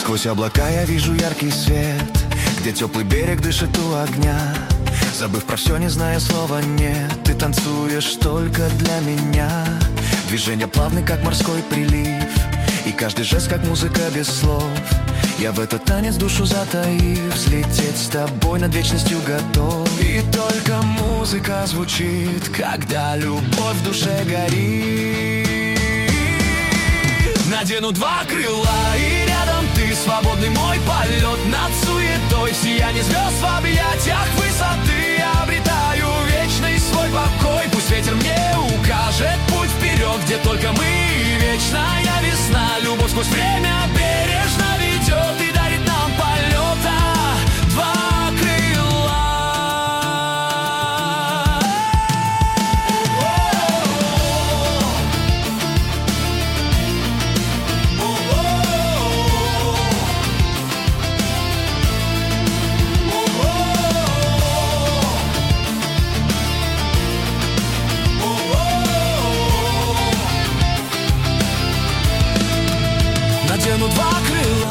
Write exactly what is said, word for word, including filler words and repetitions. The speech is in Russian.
Сквозь облака я вижу яркий свет, где теплый берег дышит у огня. Забыв про все, не зная слова «нет», ты танцуешь только для меня. Движение плавный, как морской прилив, и каждый жест, как музыка без слов. Я в этот танец душу затаив, взлететь с тобой над вечностью готов. И только музыка звучит, когда любовь в душе горит. Надену два крыла, и рядом ты, свободный мой полет над суетой. В сиянии звезд, в объятиях высоты я обретаю вечный свой покой. Пусть ветер мне укажет путь вперед, где только мы, вечная весна. Любовь сквозь время бережно ведет и дарит нам полета два крыла. Надену два крыла,